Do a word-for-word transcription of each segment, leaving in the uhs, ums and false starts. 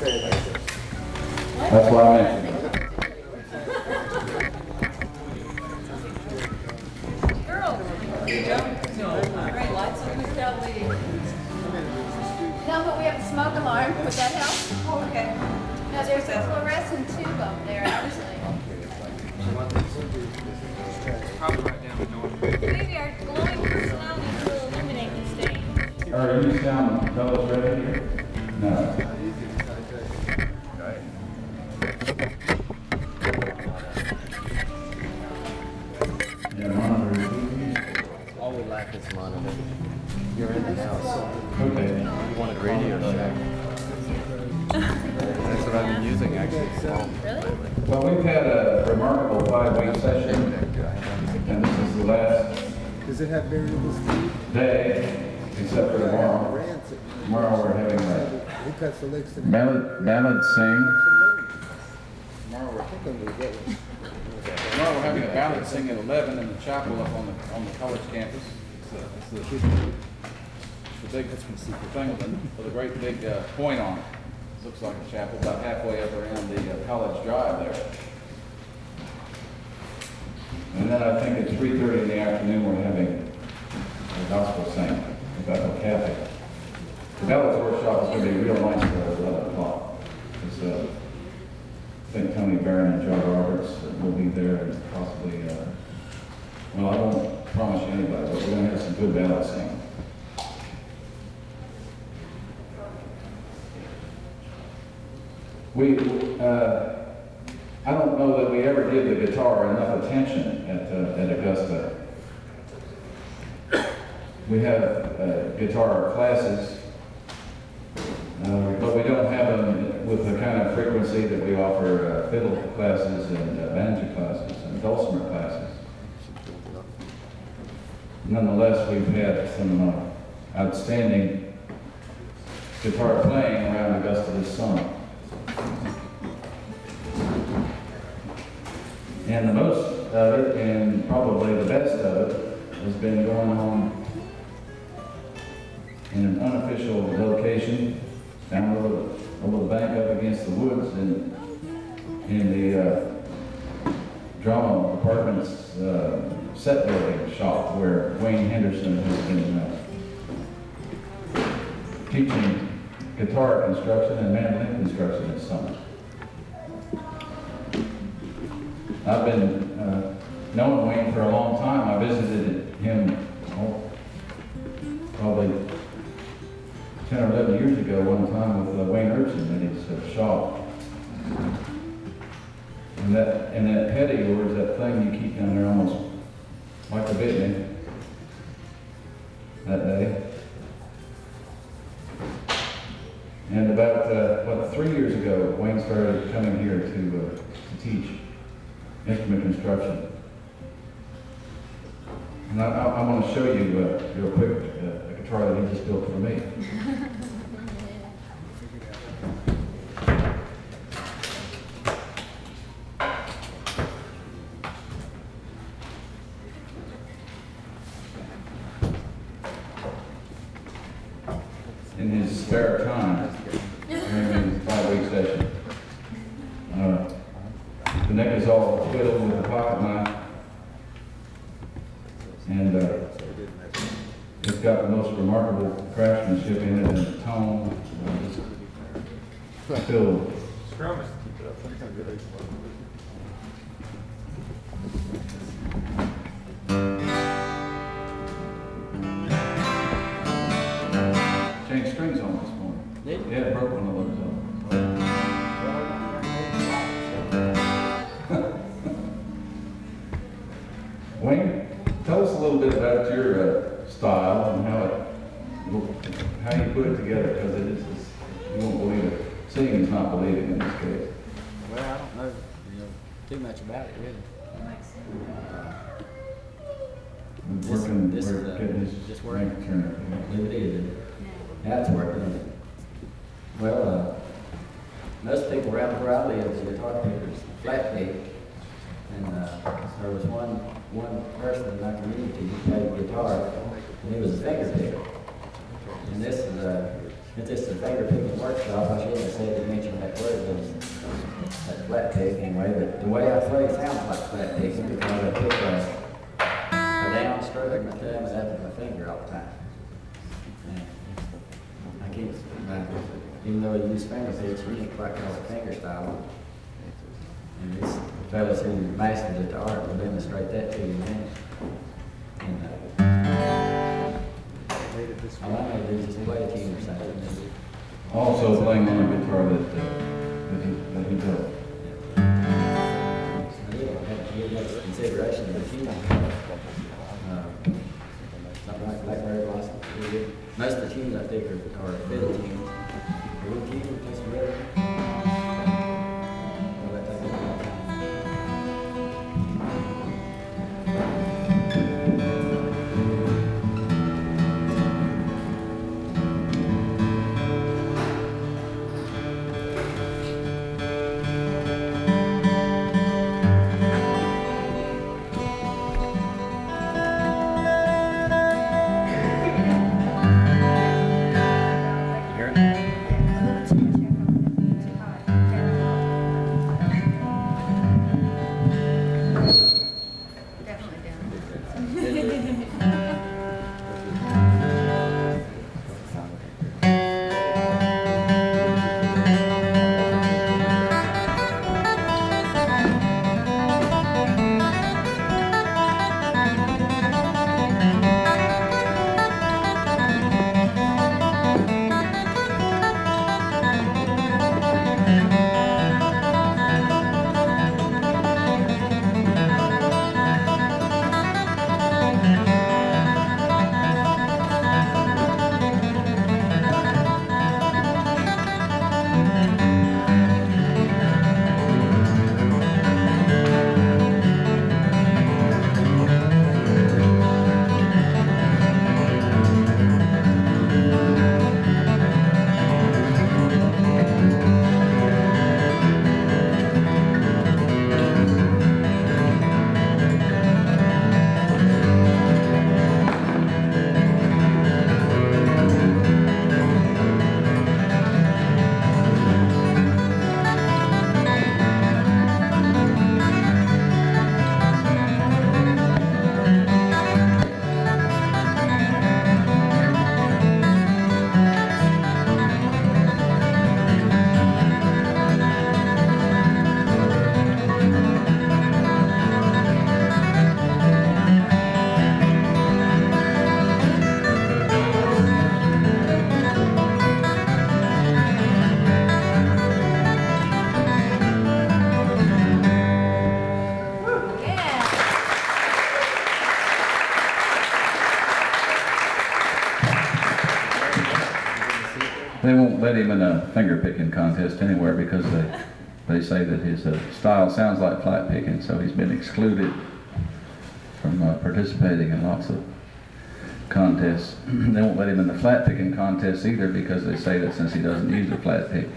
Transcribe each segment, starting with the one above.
That's what I meant. No, but we have a smoke alarm. Would that help? Oh, okay. No, there's a fluorescent tube up there, actually. Probably right down the north. Maybe our glowing personality will illuminate the stain. Are you sound fellows ready here? No. Yeah, monitor. All we lack is monitor. You're in the house. Okay. You wanted Radio Shack. That's what I've been using actually. Really? Well, we've had a remarkable five-week session, and this is the last Does it have variable speed? day, except for tomorrow. Rancid. Tomorrow we're having a He cuts the legs to the ballad, ballad sing. Tomorrow we're thinking we get one. Tomorrow we're having a ballad sing at eleven in the chapel up on the, on the college campus. It's, a, it's the, the big thing with a, with a great big uh, point on it. It looks like a chapel about halfway up around the uh, college drive there. And then I think at three thirty in the afternoon, we're having a gospel sing at Bethel Catholic. The Ballads workshop is going to be real nice for eleven o'clock. Because uh, I think Tony Barron and John Roberts uh, will be there and possibly, uh, well, I won't promise you anybody, but we're going to have some good ballad singing. We, uh, I don't know that we ever give the guitar enough attention at, uh, at Augusta. We have uh, guitar classes, uh, but we don't have them with the kind of frequency that we offer uh, fiddle classes and uh, banjo classes and dulcimer classes. Nonetheless, we've had some uh, outstanding guitar playing around Augusta this summer. And the most of it, and probably the best of it, has been going on in an unofficial location down a little, a little bank up against the woods in, in the uh, drama department's uh, set building shop where Wayne Henderson has been uh, teaching guitar construction and mandolin construction this summer. I've been uh, knowing Wayne for a long time. I visited him oh, probably ten or eleven years ago one time with uh, Wayne Urchin at his uh, shop. And that, and that petty, or is that thing you keep down there almost like a bit me that day. And about, uh, what, three years ago, Wayne started coming here to, uh, to teach instrument construction. And I, I, I want to show you uh, real quick uh, a guitar that he just built for me. In his spare time during his five-week session. Uh, the neck is all whittled with a pocket knife, and uh, it's got the most remarkable craftsmanship in it, and the tone. Uh, still. Changed strings on this one. Yeah, it broke one of those off. Wayne, tell us a little bit about your uh, style and how it, how you put it together, because it is, is, you won't believe it. Seeing is not believing in this case. Well, I don't know, you know too much about it really. Uh, We're This- working, this is, we're uh, getting his just working. bank turn. Limited. That's working. Well, uh, most people around where I live, the guitar pickers, flat pick. And uh, there was one one person in my community who played guitar, and he was a finger picker. And this is a, it's just a finger picking workshop. I should have said to mention That's flat pick anyway, but the way I play it sounds like flat picking because I pick a, a down stroke and I tell it up with my finger all the time. And I can't, I, even though I use finger picks, you can't quite call it finger style. And these fellas who masters at the art will demonstrate that to you then. And, uh, Made it this all I know is just play a tune or something. Also playing on a guitar that, uh, that he, that he built. I have to give much consideration to the tune. Uh, Something like Blackberry Blossom. really good. Most of the tunes I think are, are fiddle tunes. Real tunes, just rhythm. Well, that takes a long time. They won't let him in a finger picking contest anywhere because they, they say that his uh, style sounds like flat picking, so he's been excluded from uh, participating in lots of contests. They won't let him in the flat picking contest either because they say that since he doesn't use a flat pick.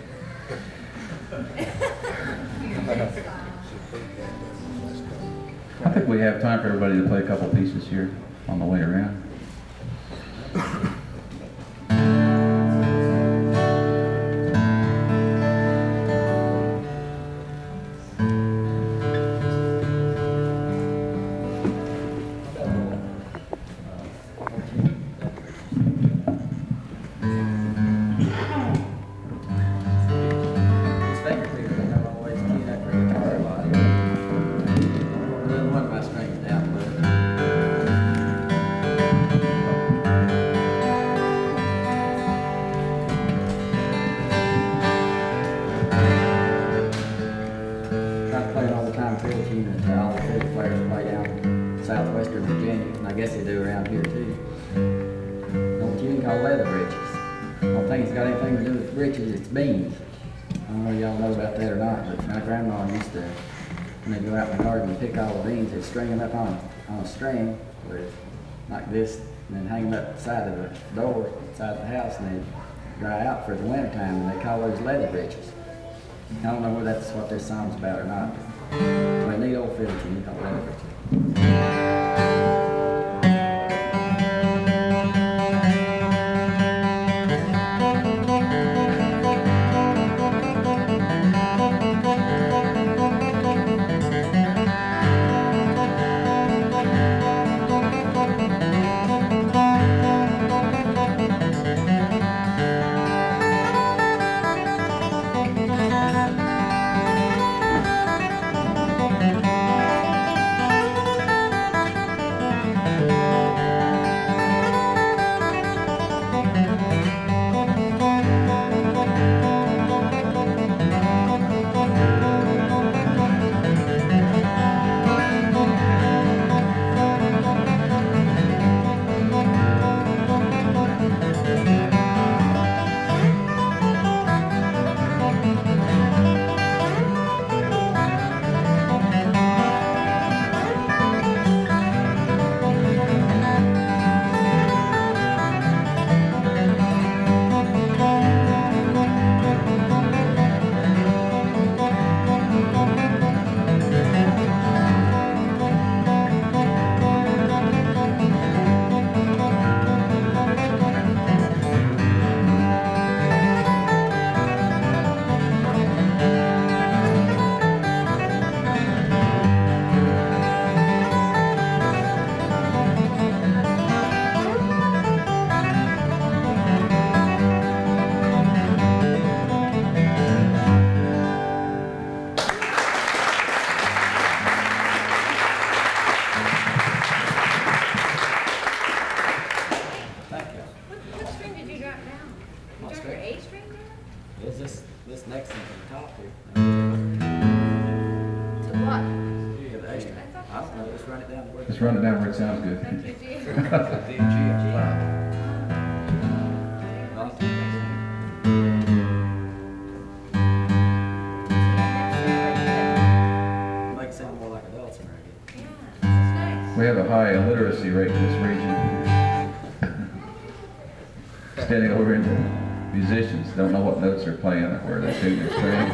I think we have time for everybody to play a couple pieces here on the way around. Southwestern Virginia, and I guess they do around here too. Don't you call leather breeches? I don't think it's got anything to do with breeches, it's beans. I don't know if y'all know about that or not, but my grandma used to, when they'd go out in the garden and pick all the beans, they'd string them up on, on a string with like this, and then hang them up the side of the door, side of the house, and they'd dry out for the winter time, and they call those leather breeches. I don't know whether that's what this song's about or not, but it's a neat old fiddle tune called leather breeches. Thank you. To what? Yeah, the A. I don't know, let's run it down. where- Just run it down where it sounds good. Thank you, G. D and G, that's fine. Make it sound more like adults in reggae. Yeah, this is nice. We have a high illiteracy rate in this region. Standing over into musicians, don't know what notes they're playing or where they're tuning their strings.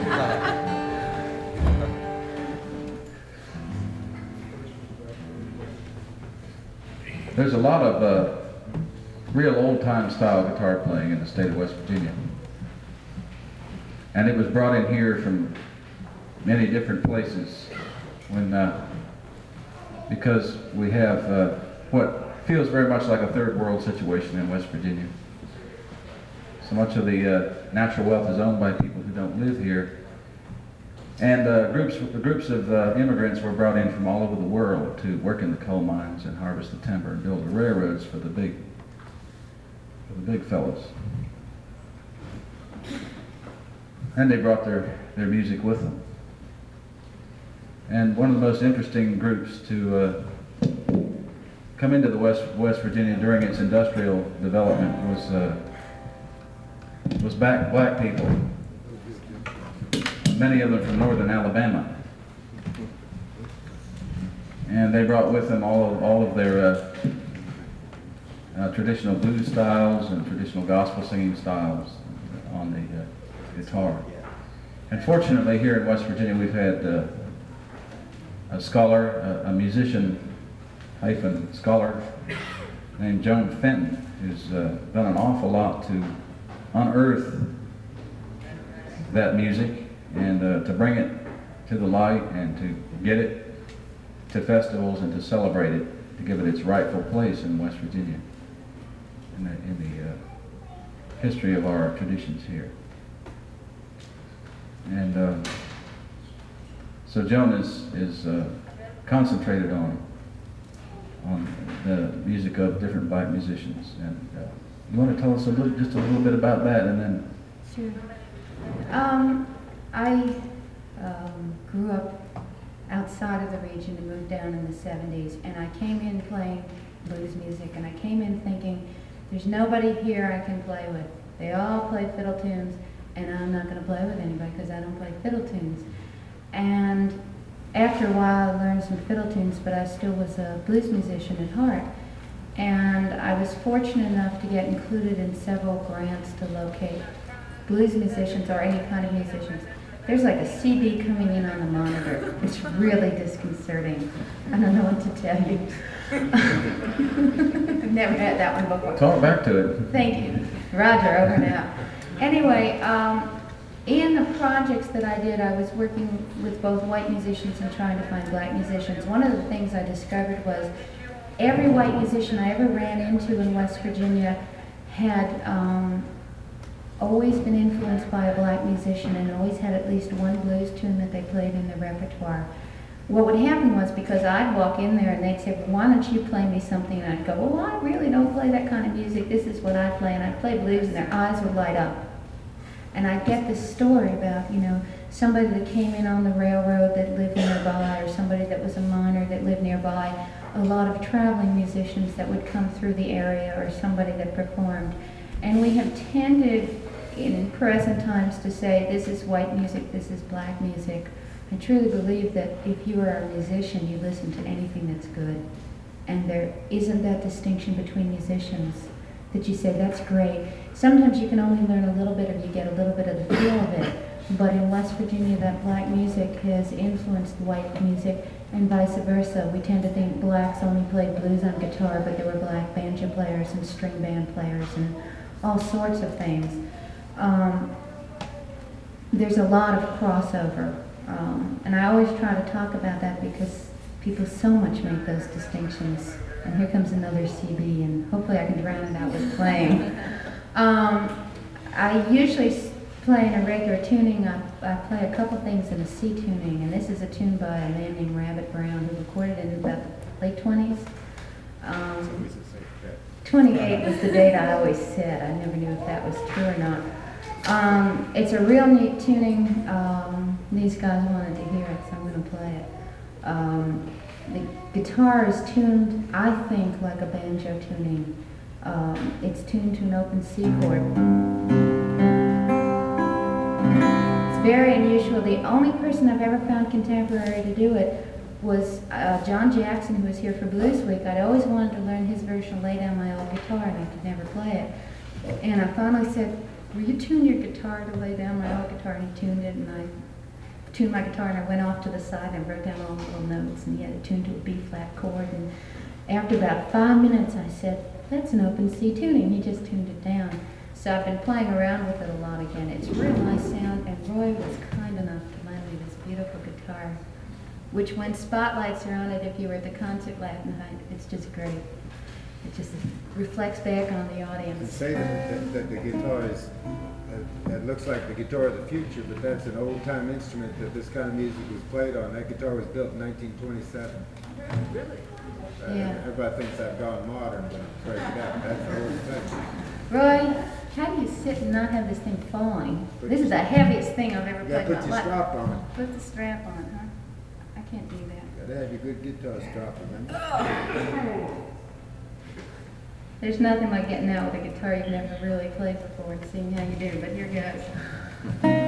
There's a lot of uh, real old-time style guitar playing in the state of West Virginia. And it was brought in here from many different places when, uh, because we have uh, what feels very much like a third world situation in West Virginia. So much of the uh, natural wealth is owned by people who don't live here. And uh, groups, groups of uh, immigrants were brought in from all over the world to work in the coal mines and harvest the timber and build the railroads for the big, for the big fellows. And they brought their, their music with them. And one of the most interesting groups to uh, come into the West, West Virginia during its industrial development was, uh, was back, black people. Many of them from northern Alabama. And they brought with them all of, all of their uh, uh, traditional blues styles and traditional gospel singing styles on the uh, guitar. And fortunately here in West Virginia we've had uh, a scholar, a, a musician hyphen scholar named Joan Fenton, who's uh, done an awful lot to unearth that music and uh, to bring it to the light and to get it to festivals and to celebrate it, to give it its rightful place in West Virginia, in the, in the uh, history of our traditions here. And uh, so Joan is, is uh, concentrated on, on the music of different black musicians. And uh, you want to tell us a little, just a little bit about that, and then Sure. Um, I um, grew up outside of the region and moved down in the seventies, and I came in playing blues music, and I came in thinking, there's nobody here I can play with. They all play fiddle tunes, and I'm not going to play with anybody because I don't play fiddle tunes. And after a while, I learned some fiddle tunes, but I still was a blues musician at heart. And I was fortunate enough to get included in several grants to locate blues musicians or any kind of musicians. There's like a C D coming in on the monitor. It's really disconcerting. I don't know what to tell you. I've never had that one before. talk back to it. Thank you. Roger, over now. Anyway, um, in the projects that I did, I was working with both white musicians and trying to find black musicians. One of the things I discovered was every white musician I ever ran into in West Virginia had um, always been influenced by a black musician and always had at least one blues tune that they played in their repertoire. What would happen was, because I'd walk in there and they'd say, well, why don't you play me something? And I'd go, well, I really don't play that kind of music. This is what I play. And I'd play blues and their eyes would light up. And I'd get this story about, you know, somebody that came in on the railroad that lived nearby, or somebody that was a miner that lived nearby, a lot of traveling musicians that would come through the area, or somebody that performed. And we have tended in present times to say, this is white music, this is black music. I truly believe that if you are a musician, you listen to anything that's good. And there isn't that distinction between musicians that you say, that's great. Sometimes you can only learn a little bit, or you get a little bit of the feel of it. But in West Virginia, that black music has influenced white music, and vice versa. We tend to think blacks only played blues on guitar, but there were black banjo players and string band players and all sorts of things. Um, there's a lot of crossover. Um, and I always try to talk about that because people so much make those distinctions. And here comes another C B, and hopefully I can drown it out with playing. um, I usually play in a regular tuning. I, I play a couple things in a C tuning, and this is a tune by a man named Rabbit Brown who recorded it in about the late twenties. Um, twenty-eight was the date I always said. I never knew if that was true or not. Um, it's a real neat tuning. Um, these guys wanted to hear it, so I'm going to play it. Um, the guitar is tuned, I think, like a banjo tuning. Um, it's tuned to an open C chord. It's very unusual. The only person I've ever found contemporary to do it was uh, John Jackson, who was here for Blues Week. I'd always wanted to learn his version of Lay Down My Old Guitar, and I could never play it. And I finally said, will you tune your guitar to Lay Down My Old Guitar? And he tuned it, and I tuned my guitar, and I went off to the side and wrote down all the little notes, and he had it tuned to a B-flat chord. And after about five minutes, I said, that's an open C tuning. He just tuned it down. So I've been playing around with it a lot again. It's a real nice sound, and Roy was kind enough to lend me this beautiful guitar, which when spotlights are on it, if you were at the concert last night, it's just great. It just reflects back on the And audience. say that, that, that the guitar is, uh, that looks like the guitar of the future, but that's an old-time instrument that this kind of music was played on. That guitar was built in nineteen twenty-seven. Really? Uh, Yeah. Everybody thinks I've gone modern, but break it out. That's an old thing. Roy, how do you sit and not have this thing falling? This is the heaviest thing I've ever You gotta played put in your my life. strap on it. Put the strap on, huh? I can't do that. Gotta have your good guitar strap, remember? There's nothing like getting out with a guitar you've never really played before and seeing how you do, but here goes.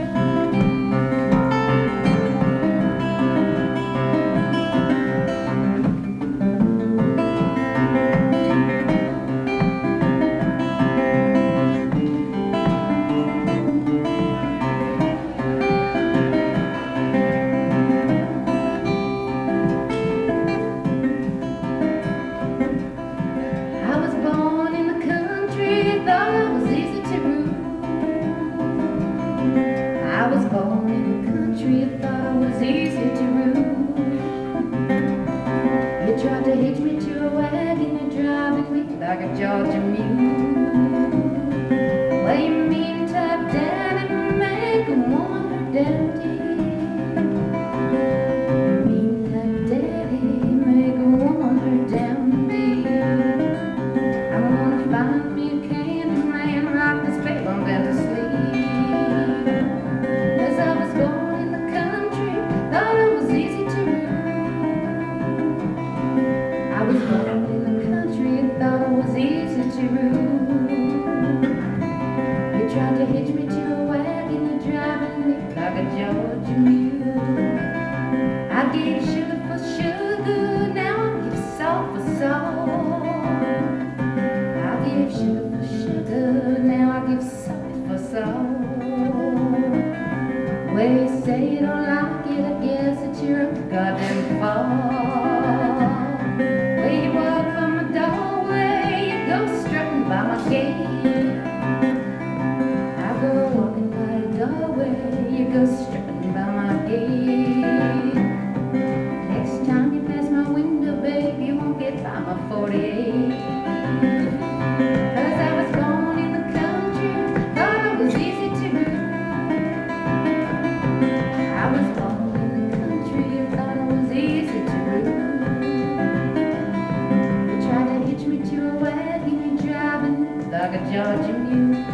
I was born in the country, thought it was easy to rule. I was born in the country, thought it was easy to rule. You tried to hitch me to a wagon, you're driving me like a Georgia mule. Well, you mean type daddy, make a woman her daddy. You mean type daddy, make a woman her daddy. I wanna find me a candy man, rock this baby down to sleep. 'Cause I was born in the country, thought it was easy to rule. I was born in the country, thought it was easy to rule. You tried to hitch me to a wagon, you're driving me like a Georgia mule. I gave sugar for sugar, now I give salt for salt. I give sugar for sugar, now I give salt for salt. Well, you say you don't like it, I guess it's your own goddamn fault. Well, you walk from my doorway, you go strutting by my gate. I go walking by the doorway, you go strutting by my gate. Next time you pass my window, babe, you won't get by my forty-eight. 'Cause I was born in the country, thought it was easy to rule. I was born in the country, thought it was easy to rule. You tried to hitch me to a wagon, you're driving like a Georgia mule.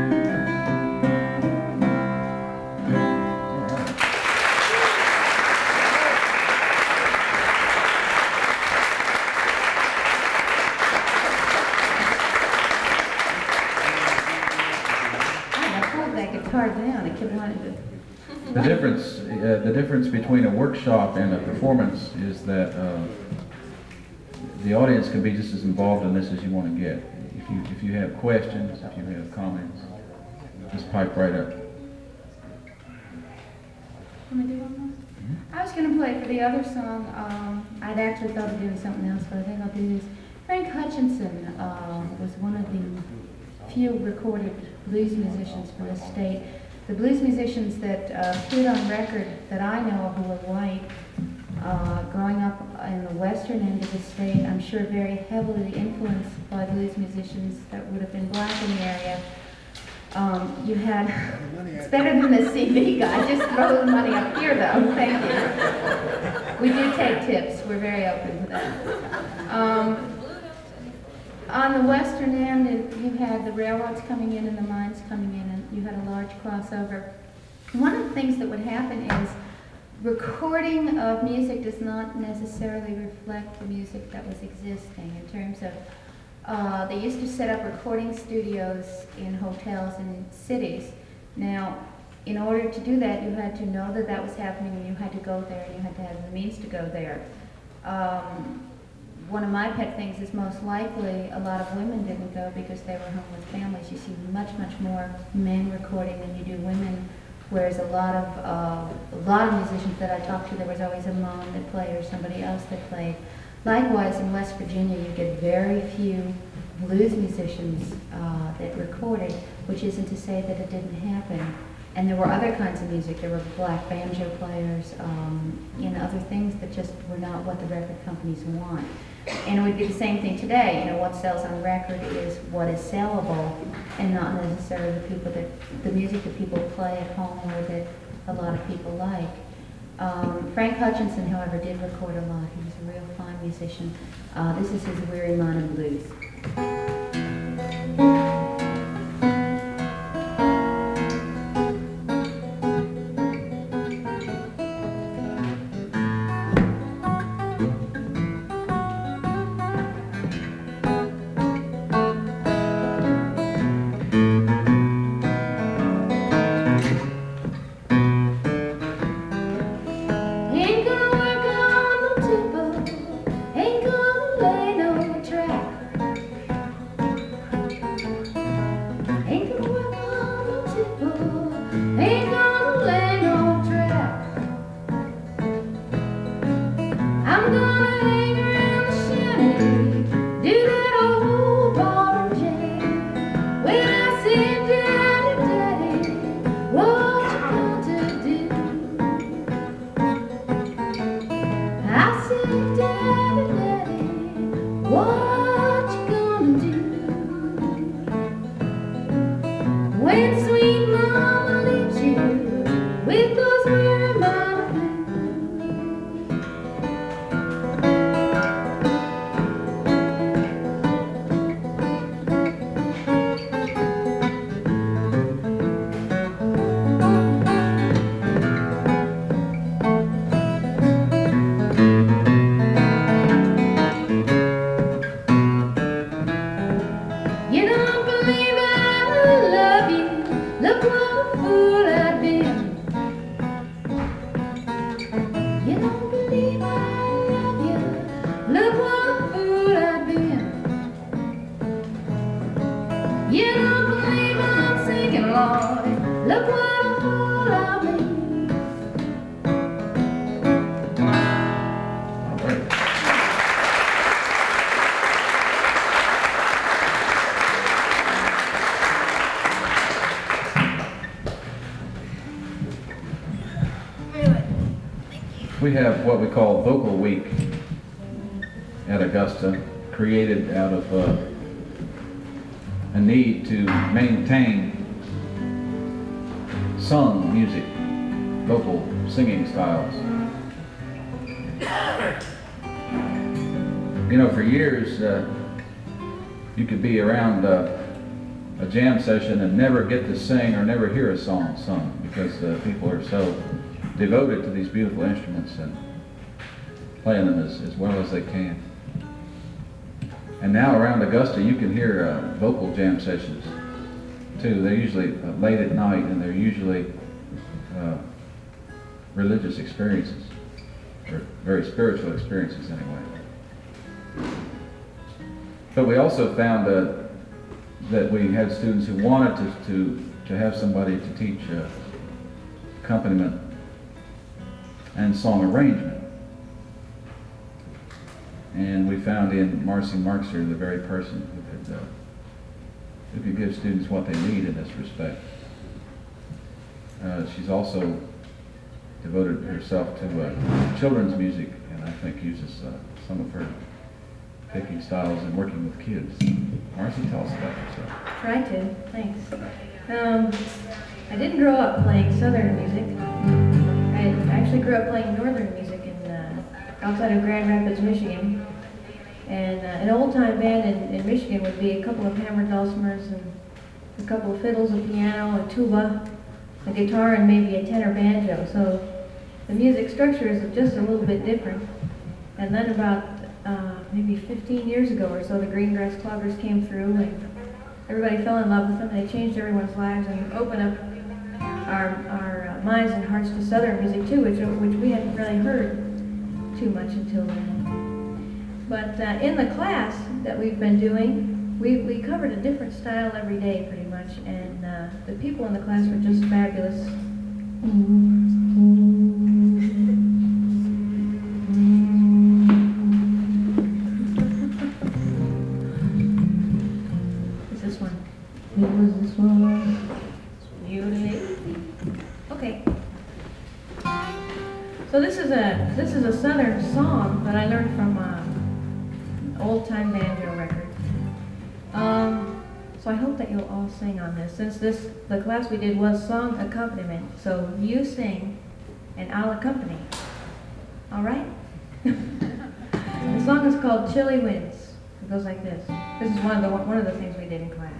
I pulled that guitar down, I kept wanting to. The difference, uh, the difference between a workshop and a performance is that uh, the audience can be just as involved in this as you want to get. If you if you have questions, if you have comments, just pipe right up. Can we do one more? I was going to play for the other song. Um, I'd actually thought of doing something else, but I think I'll do this. Frank Hutchinson uh, was one of the few recorded blues musicians from the state. The blues musicians that uh, stood on record that I know of who were white, uh, growing up in the western end of the state, I'm sure very heavily influenced by blues musicians that would have been black in the area. Um, you had, it's better than the C V guy, just throw the money up here though, thank you. We do take tips, we're very open to that. Um, On the western end, it- you had the railroads coming in and the mines coming in, and you had a large crossover. One of the things that would happen is recording of music does not necessarily reflect the music that was existing in terms of, uh, they used to set up recording studios in hotels in cities. Now, in order to do that, you had to know that that was happening, and you had to go there, and you had to have the means to go there. Um, one of my pet things is most likely a lot of women didn't go because they were home with families. You see much, much more men recording than you do women, whereas a lot of uh, a lot of musicians that I talked to, there was always a mom that played or somebody else that played. Likewise, in West Virginia, you get very few blues musicians uh, that recorded, which isn't to say that it didn't happen. And there were other kinds of music. There were black banjo players, um, and other things that just were not what the record companies want. And it would be the same thing today. You know, what sells on record is what is sellable, and not necessarily the people that the music that people play at home or that a lot of people like. Um, Frank Hutchinson, however, did record a lot. He was a real fine musician. Uh, this is his Weary Mountain Blues. Ain't gonna work on no tipple, ain't gonna lay no track. Ain't gonna work on no tipple, ain't gonna lay no track. I'm gonna hang around the shanty, do that old ball and jam. When I say, Daddy, Daddy, what you gonna do? I said, Daddy, Daddy, what you gonna do? When sweet mama leaves you with those weary mountain blues. You don't believe I love you. Look what a fool I've been. You don't believe I love you. Look what a fool I've been. You don't believe I'm singing, Lord. Look what a fool I've been. All right. We have what we call Vocal Week at Augusta, created out of uh, a need to maintain sung music, vocal singing styles. You know, for years, uh, you could be around uh, a jam session and never get to sing or never hear a song sung because uh, people are so devoted to these beautiful instruments and playing them as, as well as they can. And now around Augusta, you can hear uh, vocal jam sessions too. They're usually uh, late at night, and they're usually uh, religious experiences, or very spiritual experiences anyway. But we also found uh, that we had students who wanted to, to, to have somebody to teach uh, accompaniment and song arrangement. And we found in Marcy Markster the very person who could, uh, who could give students what they need in this respect. Uh, she's also devoted herself to uh, children's music, and I think uses uh, some of her picking styles and working with kids. Marcy, tell us about yourself. Try to, thanks. Um, I didn't grow up playing Southern music. I actually grew up playing Northern music in uh, outside of Grand Rapids, Michigan. And uh, an old-time band in, in Michigan would be a couple of hammered dulcimers and a couple of fiddles, a piano, a tuba, a guitar, and maybe a tenor banjo. So the music structure is just a little bit different. And then about uh, maybe fifteen years ago or so, the Greengrass Cloggers came through, and everybody fell in love with them. They changed everyone's lives and opened up our, our uh, minds and hearts to Southern music too, which, which we hadn't really heard too much until then. But uh, in the class that we've been doing, we, we covered a different style every day pretty much, and uh, the people in the class were just fabulous. Is this one? It was this one. Beauty. Okay. So this is a this is a Southern song that I learned from uh, an old-time banjo record. Um, so I hope that you'll all sing on this. Since this the class we did was song accompaniment, so you sing and I'll accompany. All right? The song is called "Chilly Winds." It goes like this. This is one of the one of the things we did in class.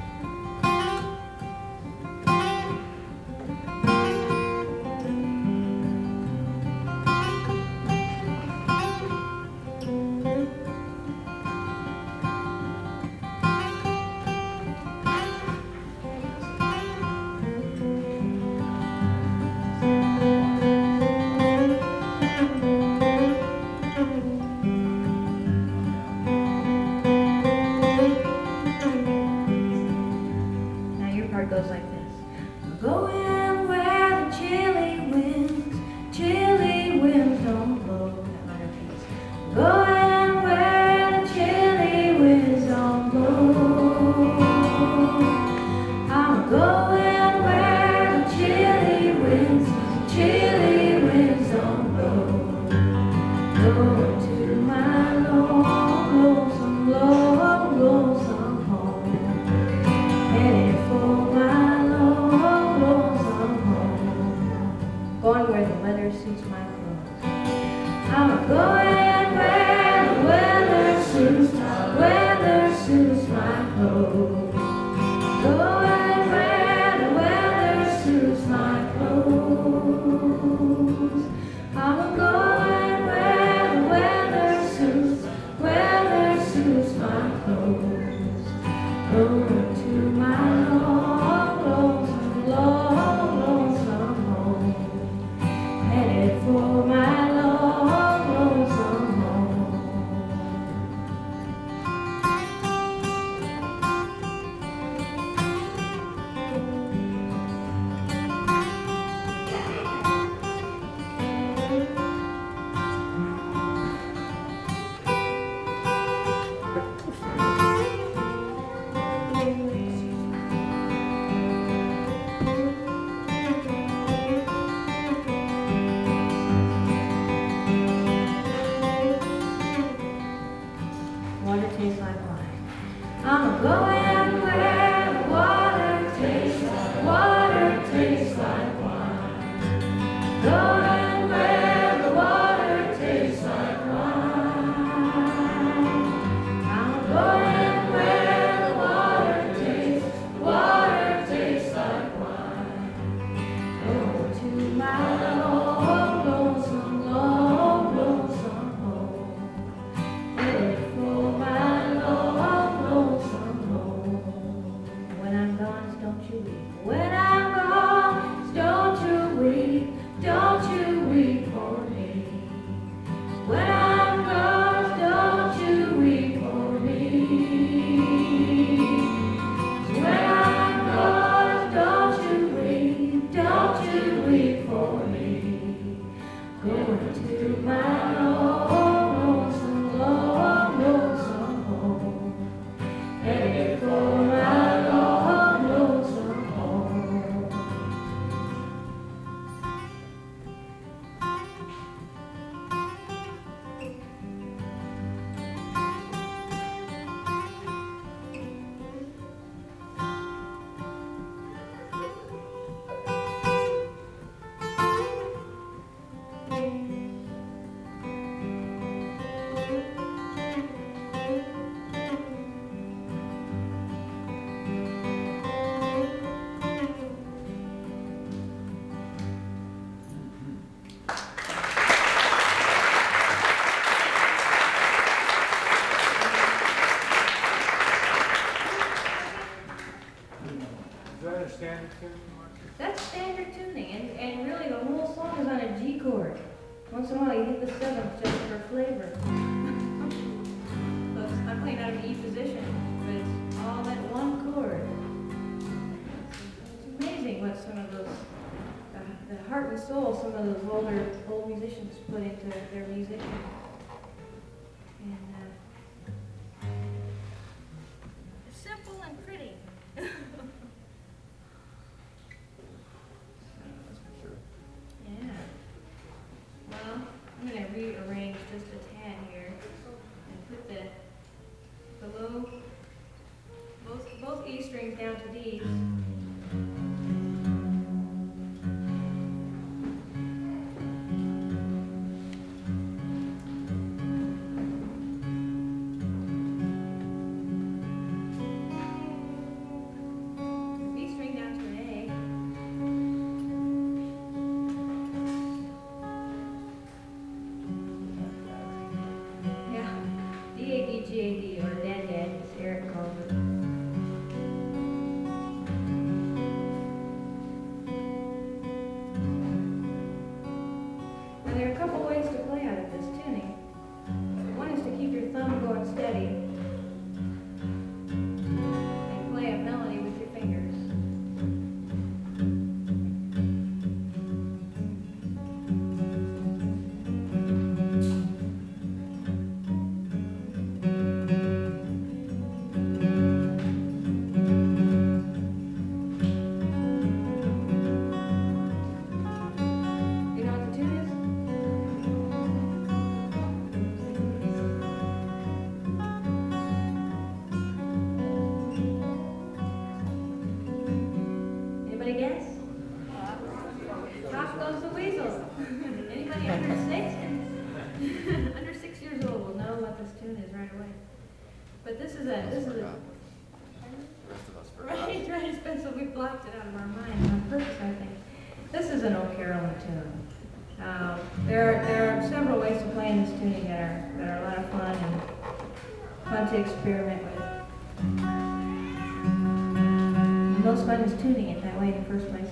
Goes like this. Going where the chilly winds, chilly winds don't blow. That minor piece. Going where the chilly winds don't blow. I'm going where the chilly winds, chilly winds don't blow. Going to my long, lonesome, long, lonesome home. Headed for my long, lonesome home. Going where the weather suits my clothes. I'm going where the weather suits my weather suits my clothes. Going where the weather suits my clothes. I'm going where the weather suits weather suits my clothes. Going to my long, lonesome, long, lonesome home. Headed for my long, lonesome home. Water tastes like wine. I'm going where the water tastes like water tastes like wine. Going where the water tastes like wine. I'm going where the water tastes, water tastes like wine. Going to my long, lonesome, long, lonesome home. Headed for my long, lonesome home. When I'm gone, don't you weep. When I'm gone, don't you weep. Don't you weep for me. When I'm gone, don't you weep for me. When I'm gone, don't you weep. Don't you weep for me. Going to my long, lonesome, long, lonesome home. Headed for my long, lonesome home. once in a while you hit the seventh just for flavor. So it's- I'm playing out of an E position, but it's all that one chord. It's amazing what some of those, the, the heart and soul some of those older, old musicians put into their music. And, uh, It's simple and pretty. yeah. Well, I'm gonna rearrange just a tad here and put the, the low, both, both E strings down to D's. B string down to an A. Yeah, D A D G A D, or Dad Dad, as Eric calls it. Now there are a couple ways to play out of this tuning. One is to keep your thumb going steady and play a melody with your fingers. You know what the tune is? Anybody guess? Off goes the weasel. Anybody under six? Under six years old will know what this tune is right away. But this is a, this is a. Right, right, it's been so we blocked it out of our mind on purpose, I think. This is an old Carolyn tune. Um, there are, there are several ways to play in this tuning that are, that are a lot of fun and fun to experiment with. The most fun is tuning it that way in the first place.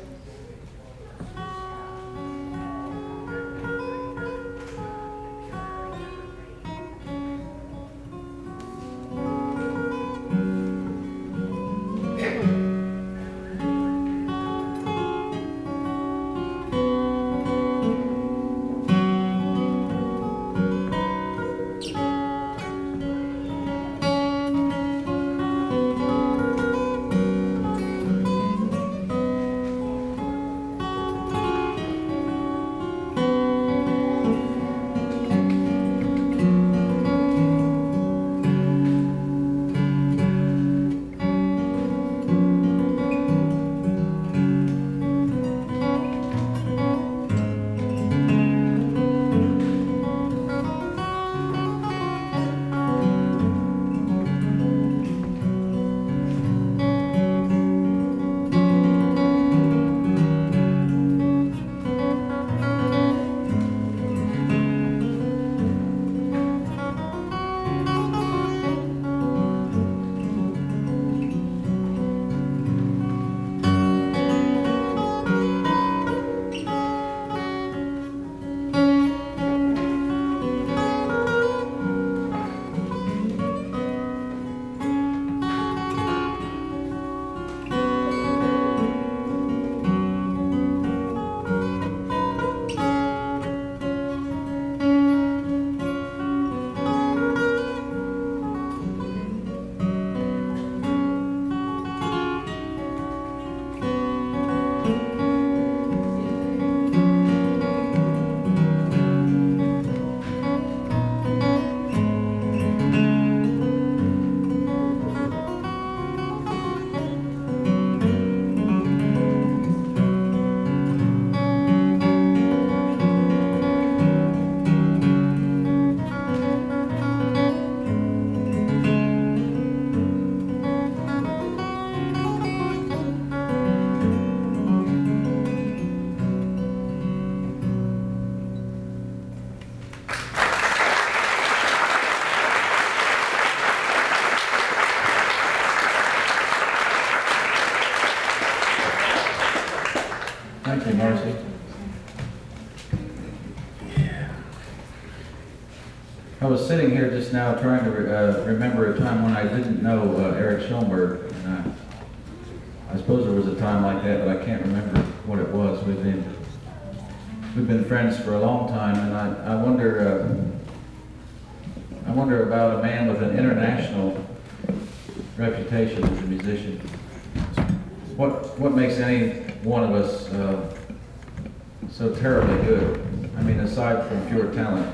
I was sitting here just now trying to re- uh, remember a time when I didn't know uh, Eric Schoenberg, and I, I suppose there was a time like that, but I can't remember what it was. We've been we've been friends for a long time, and I I wonder uh, I wonder about a man with an international reputation as a musician. What what makes any one of us uh, so terribly good? I mean, aside from pure talent.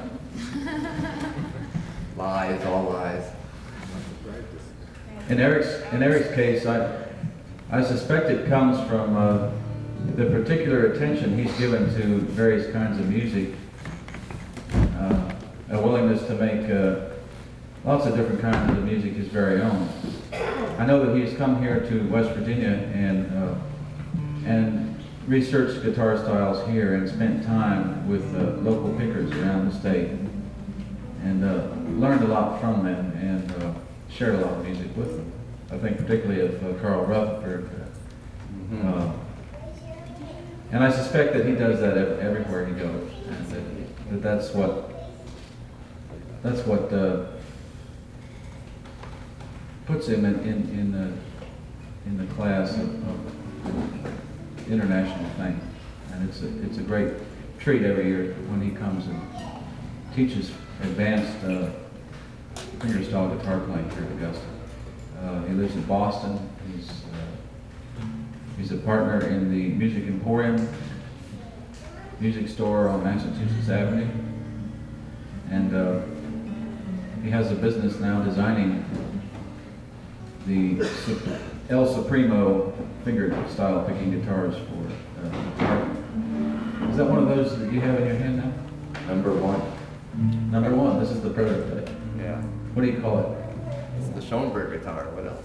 Lies, all lies. In Eric's in Eric's case, I I suspect it comes from uh, the particular attention he's given to various kinds of music, uh, a willingness to make uh, lots of different kinds of music his very own. I know that he's come here to West Virginia and uh, and researched guitar styles here and spent time with uh, local pickers around the state and uh, learned a lot from them and uh, shared a lot of music with them. I think particularly of uh, Carl Rutherford. Mm-hmm. Uh, and I suspect that he does that ev- everywhere he goes, and that, that that's what that's what uh, puts him in in, in the in the class of, of international fame. And it's a it's a great treat every year when he comes and teaches advanced uh, fingerstyle guitar playing here at Augusta. Uh, he lives in Boston. He's uh, he's a partner in the Music Emporium music store on Massachusetts Avenue, and uh, he has a business now designing the Sup- El Supremo fingerstyle picking guitars for uh, Hartman. Is that one of those that you have in your hand now? Number one. Number one. This is the prototype. Yeah. What do you call it? It's the Schoenberg guitar. What else?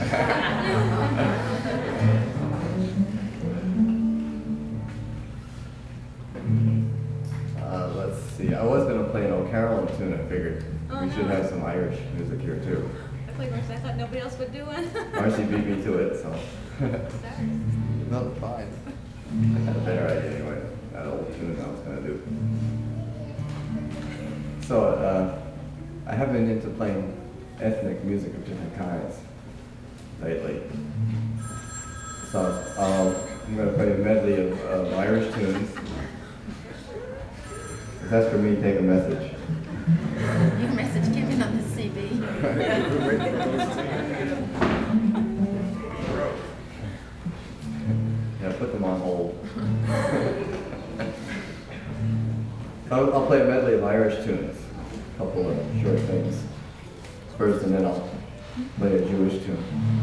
uh, let's see. I was going to play an O'Carroll tune. I figured Oh, we should no. have some Irish music here too. I played Marcy. I thought nobody else would do one. Marcy beat me to it, so. Sorry. No, fine. I had a better idea anyway. That old tune I was going to do. So, uh, I have been into playing ethnic music of different kinds lately. So, um, I'm going to play a medley of, of Irish tunes. If that's for me, take a message. Your message came in on the C B. Yeah, put them on hold. I'll, I'll play a medley of Irish tunes, a couple of short things first, and then I'll play a Jewish tune.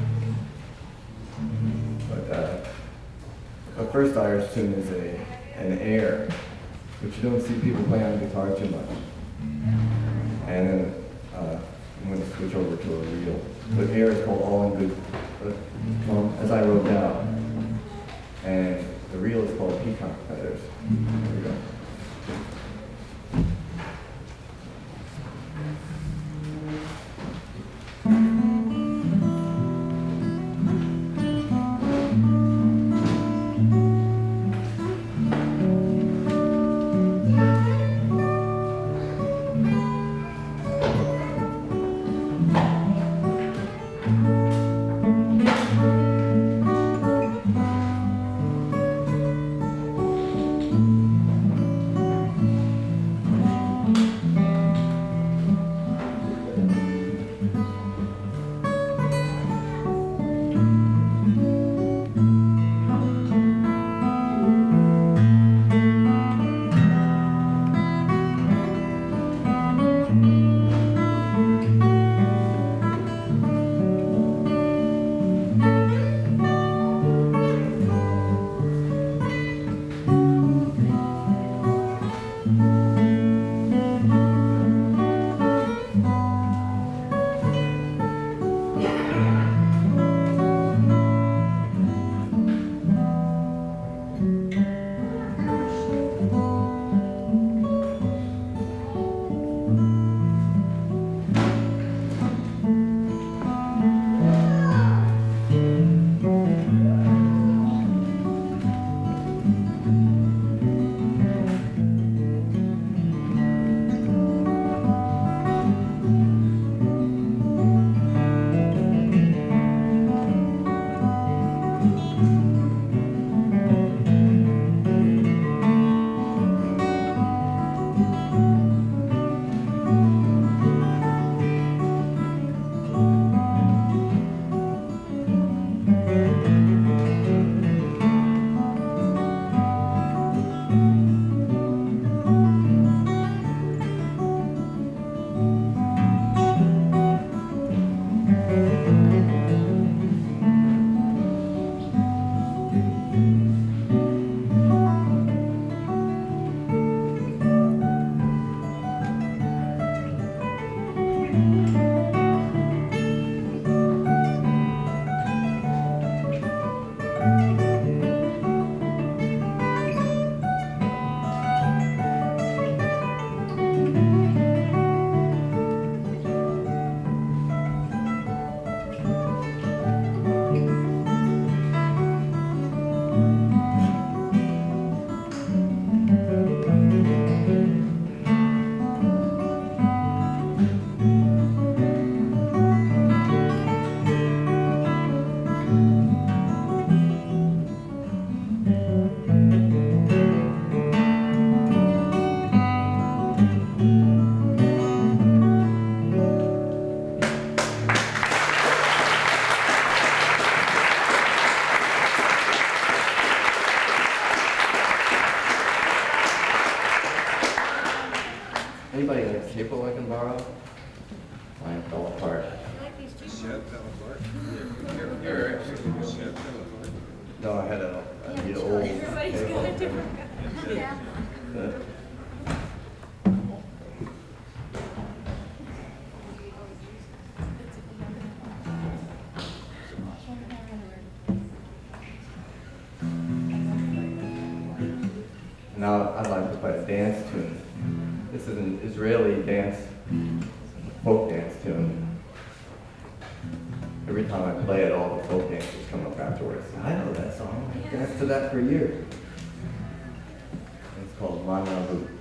But uh, the first Irish tune is a an air, which you don't see people play on guitar too much. And then uh, I'm going to switch over to a reel. The air is called All in Good, uh, well, as I wrote down. And the reel is called Peacock Feathers. Here we go. Anybody got a staple I can borrow? Mine fell apart. Shed fell apart. Here, Shed fell apart. No, I had a, a the old. Everybody's got a different. Yeah. Now I'd like to play a dance tune. This is an Israeli dance, folk dance tune. Every time I play it, all the folk dancers come up afterwards. I know that song. I've danced to that for years. It's called Mana Boot.